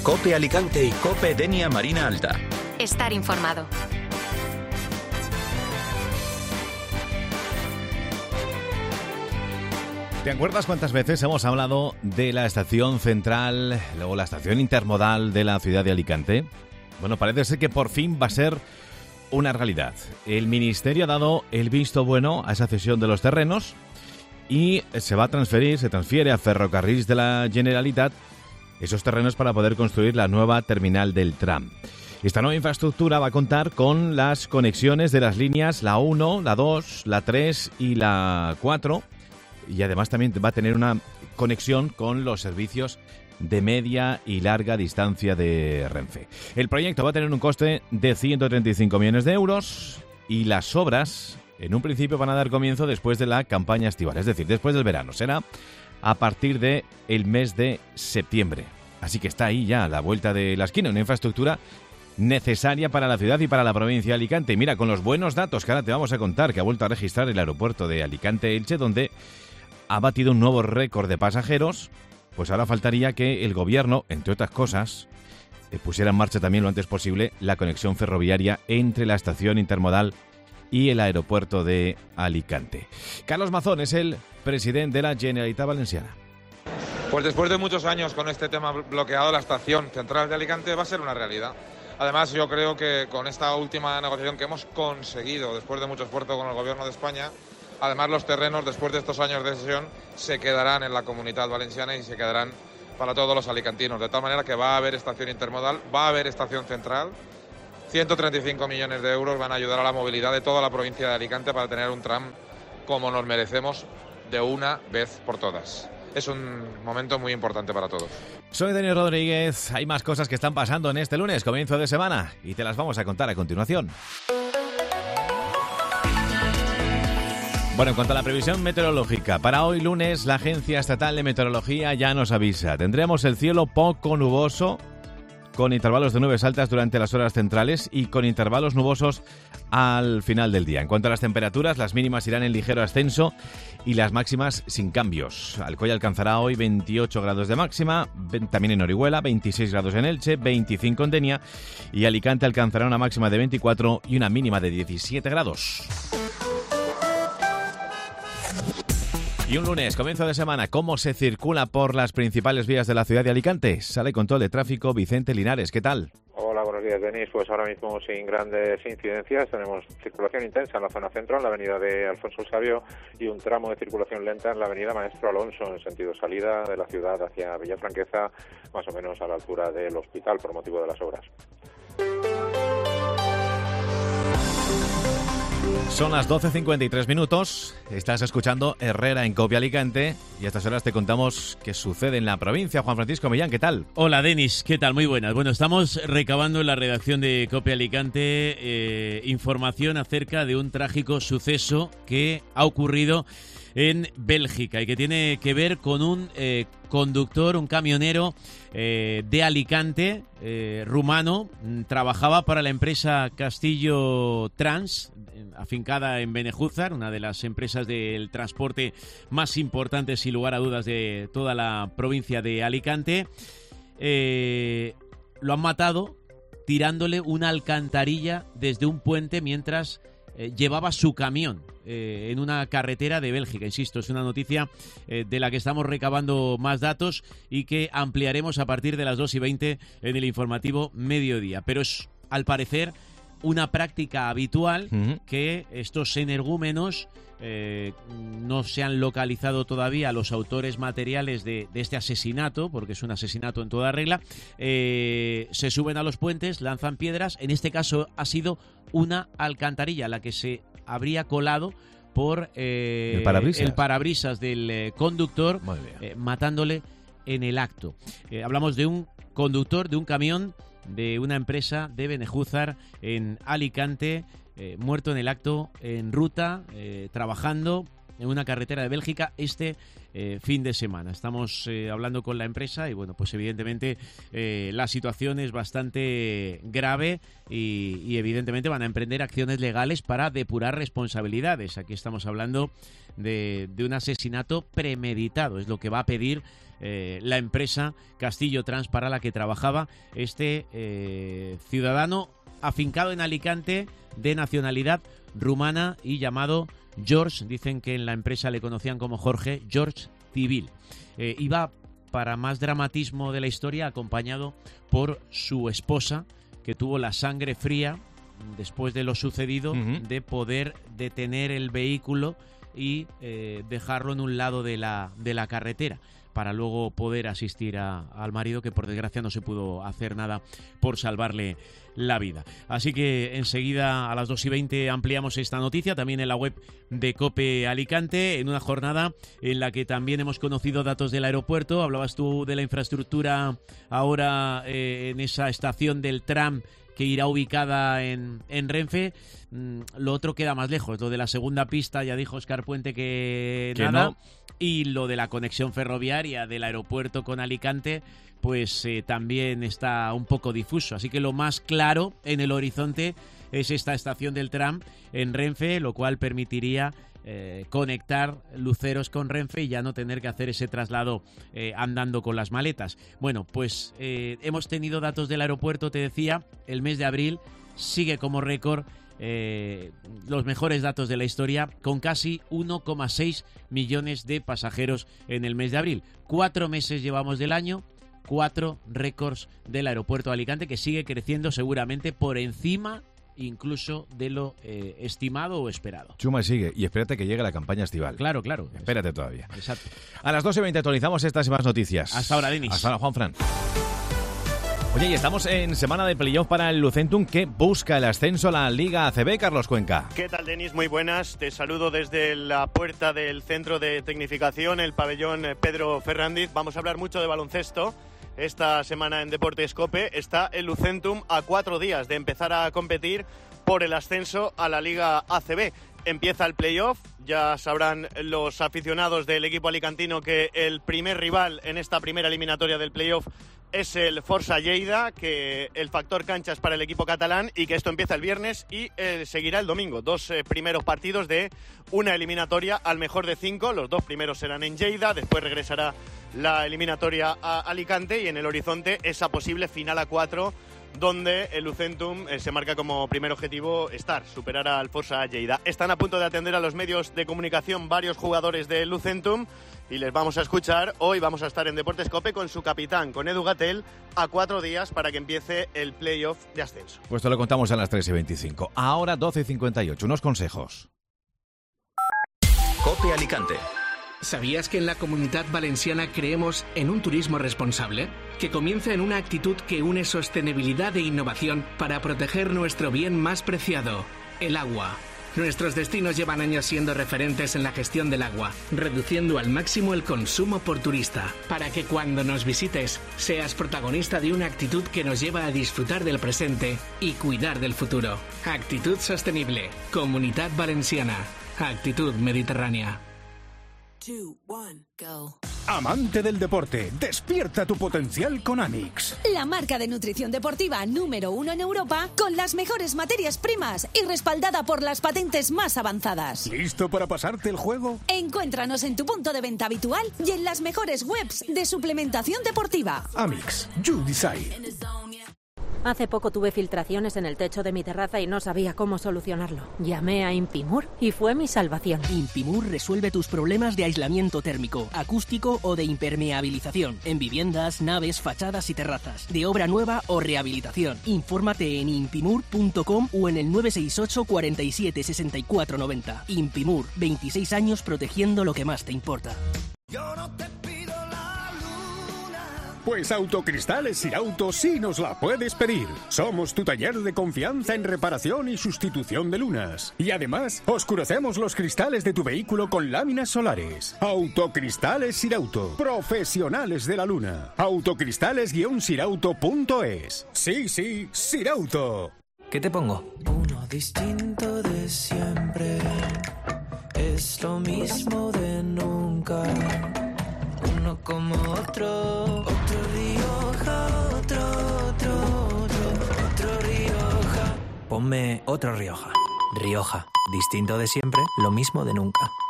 COPE Alicante y COPE Denia Marina Alta. Estar informado. ¿Te acuerdas cuántas veces hemos hablado de la estación central, luego la estación intermodal de la ciudad de Alicante? Bueno, parece ser que por fin va a ser una realidad. El Ministerio ha dado el visto bueno a esa cesión de los terrenos y se transfiere a Ferrocarrils de la Generalitat esos terrenos para poder construir la nueva terminal del tram. Esta nueva infraestructura va a contar con las conexiones de las líneas la 1, la 2, la 3 y la 4, y además también va a tener una conexión con los servicios de media y larga distancia de Renfe. El proyecto va a tener un coste de 135 millones de euros y las obras en un principio van a dar comienzo después de la campaña estival, es decir, después del verano. Será a partir del mes de septiembre. Así que está ahí ya a la vuelta de la esquina, una infraestructura necesaria para la ciudad y para la provincia de Alicante. Y mira, con los buenos datos que ahora te vamos a contar, que ha vuelto a registrar el aeropuerto de Alicante-Elche, donde ha batido un nuevo récord de pasajeros, pues ahora faltaría que el gobierno, entre otras cosas, pusiera en marcha también lo antes posible la conexión ferroviaria entre la estación intermodal y el aeropuerto de Alicante. Carlos Mazón es el presidente de la Generalitat Valenciana. Pues después de muchos años con este tema bloqueado, la estación central de Alicante va a ser una realidad. Además, yo creo que con esta última negociación que hemos conseguido, después de mucho esfuerzo con el Gobierno de España, además los terrenos, después de estos años de cesión, se quedarán en la Comunitat Valenciana y se quedarán para todos los alicantinos. De tal manera que va a haber estación intermodal, va a haber estación central. 135 millones de euros van a ayudar a la movilidad de toda la provincia de Alicante para tener un tram como nos merecemos de una vez por todas. Es un momento muy importante para todos. Soy Daniel Rodríguez. Hay más cosas que están pasando en este lunes, comienzo de semana, y te las vamos a contar a continuación. Bueno, en cuanto a la previsión meteorológica, para hoy lunes la Agencia Estatal de Meteorología ya nos avisa. Tendremos el cielo poco nuboso, con intervalos de nubes altas durante las horas centrales y con intervalos nubosos al final del día. En cuanto a las temperaturas, las mínimas irán en ligero ascenso y las máximas sin cambios. Alcoy alcanzará hoy 28 grados de máxima, también en Orihuela, 26 grados en Elche, 25 en Denia, y Alicante alcanzará una máxima de 24 y una mínima de 17 grados. Y un lunes, comienzo de semana, ¿cómo se circula por las principales vías de la ciudad de Alicante? Sale control de tráfico Vicente Linares, ¿qué tal? Hola, buenos días, Denis. Pues ahora mismo sin grandes incidencias. Tenemos circulación intensa en la zona centro, en la avenida de Alfonso el Sabio, y un tramo de circulación lenta en la avenida Maestro Alonso, en sentido salida de la ciudad hacia Villafranqueza, más o menos a la altura del hospital, por motivo de las obras. Son las 12:53 minutos, estás escuchando Herrera en COPE Alicante y a estas horas te contamos qué sucede en la provincia. Juan Francisco Millán, ¿qué tal? Hola Denis, ¿qué tal? Muy buenas. Bueno, estamos recabando en la redacción de COPE Alicante información acerca de un trágico suceso que ha ocurrido en Bélgica y que tiene que ver con un conductor, un camionero de Alicante, rumano. Trabajaba para la empresa Castillo Trans, afincada en Benejúzar, una de las empresas del transporte más importantes, sin lugar a dudas, de toda la provincia de Alicante. Lo han matado tirándole una alcantarilla desde un puente mientras llevaba su camión en una carretera de Bélgica. Insisto, es una noticia de la que estamos recabando más datos y que ampliaremos a partir de las 2:20 en el informativo Mediodía. Pero es, al parecer, una práctica habitual que estos energúmenos no se han localizado todavía los autores materiales de este asesinato, porque es un asesinato en toda regla. Se suben a los puentes, lanzan piedras. En este caso ha sido una alcantarilla la que se habría colado por el parabrisas del conductor, matándole en el acto. Hablamos de un conductor de un camión de una empresa de Benejúzar en Alicante, muerto en el acto, en ruta, trabajando en una carretera de Bélgica este fin de semana. Estamos hablando con la empresa y bueno, pues evidentemente la situación es bastante grave y evidentemente van a emprender acciones legales para depurar responsabilidades. Aquí estamos hablando de un asesinato premeditado, es lo que va a pedir la empresa Castillo Trans para la que trabajaba este ciudadano afincado en Alicante de nacionalidad rumana y llamado George. Dicen que en la empresa le conocían como Jorge George Civil. Iba, para más dramatismo de la historia, acompañado por su esposa, que tuvo la sangre fría después de lo sucedido, de poder detener el vehículo y dejarlo en un lado de la carretera, para luego poder asistir al marido, que por desgracia no se pudo hacer nada por salvarle la vida. Así que enseguida a las 2:20 ampliamos esta noticia, también en la web de COPE Alicante, en una jornada en la que también hemos conocido datos del aeropuerto. Hablabas tú de la infraestructura ahora en esa estación del tram que irá ubicada en Renfe. Lo otro queda más lejos, lo de la segunda pista, ya dijo Óscar Puente que nada, no. Y lo de la conexión ferroviaria del aeropuerto con Alicante, pues también está un poco difuso. Así que lo más claro en el horizonte es esta estación del tram en Renfe, lo cual permitiría conectar Luceros con Renfe y ya no tener que hacer ese traslado andando con las maletas. Bueno, pues hemos tenido datos del aeropuerto, te decía, el mes de abril sigue como récord los mejores datos de la historia, con casi 1,6 millones de pasajeros en el mes de abril. 4 meses llevamos del año, 4 récords del aeropuerto de Alicante, que sigue creciendo seguramente por encima incluso de lo estimado o esperado. Chuma y sigue, y espérate que llegue la campaña estival. Claro, claro. Espérate todavía. Exacto. A las 2:20 actualizamos estas y más noticias. Hasta ahora, Denis. Hasta ahora, Juanfran. Oye, y estamos en semana de playoff para el Lucentum, que busca el ascenso a la Liga ACB. Carlos Cuenca. ¿Qué tal, Denis? Muy buenas. Te saludo desde la puerta del Centro de Tecnificación, el pabellón Pedro Ferrandiz. Vamos a hablar mucho de baloncesto. Esta semana en Deportes COPE está el Lucentum a 4 días de empezar a competir por el ascenso a la Liga ACB. Empieza el playoff, ya sabrán los aficionados del equipo alicantino que el primer rival en esta primera eliminatoria del playoff es el Força Lleida, que el factor cancha es para el equipo catalán y que esto empieza el viernes y seguirá el domingo. 2 primeros partidos de una eliminatoria al mejor de 5, los 2 primeros serán en Lleida, después regresará la eliminatoria a Alicante y en el horizonte esa posible final a 4, donde el Lucentum se marca como primer objetivo superar al Força Lleida. Están a punto de atender a los medios de comunicación varios jugadores del Lucentum y les vamos a escuchar. Hoy vamos a estar en Deportes COPE con su capitán, con Edu Gatell, a 4 días para que empiece el playoff de ascenso. Pues te lo contamos a las 3:25. Ahora 12:58. Unos consejos. COPE Alicante. ¿Sabías que en la Comunitat Valenciana creemos en un turismo responsable? Que comienza en una actitud que une sostenibilidad e innovación para proteger nuestro bien más preciado, el agua. Nuestros destinos llevan años siendo referentes en la gestión del agua, reduciendo al máximo el consumo por turista, para que cuando nos visites seas protagonista de una actitud que nos lleva a disfrutar del presente y cuidar del futuro. Actitud sostenible, Comunitat Valenciana, actitud mediterránea. 2, 1, go. Amante del deporte, despierta tu potencial con Amix. La marca de nutrición deportiva número 1 en Europa, con las mejores materias primas y respaldada por las patentes más avanzadas. ¿Listo para pasarte el juego? Encuéntranos en tu punto de venta habitual y en las mejores webs de suplementación deportiva. Amix, you decide. Hace poco tuve filtraciones en el techo de mi terraza y no sabía cómo solucionarlo. Llamé a Impimur y fue mi salvación. Impimur resuelve tus problemas de aislamiento térmico, acústico o de impermeabilización en viviendas, naves, fachadas y terrazas, de obra nueva o rehabilitación. Infórmate en impimur.com o en el 968 47 64 90. Impimur, 26 años protegiendo lo que más te importa. Yo no te pido la luna. Pues Autocristales Sirauto sí nos la puedes pedir. Somos tu taller de confianza en reparación y sustitución de lunas. Y además, oscurecemos los cristales de tu vehículo con láminas solares. Autocristales Sirauto. Profesionales de la luna. Autocristales-sirauto.es. Sí, Sirauto. ¿Qué te pongo? Uno distinto de siempre. Es lo mismo de nunca. Uno como otro Rioja, otro Rioja. Ponme otro Rioja. Rioja, distinto de siempre, lo mismo de nunca.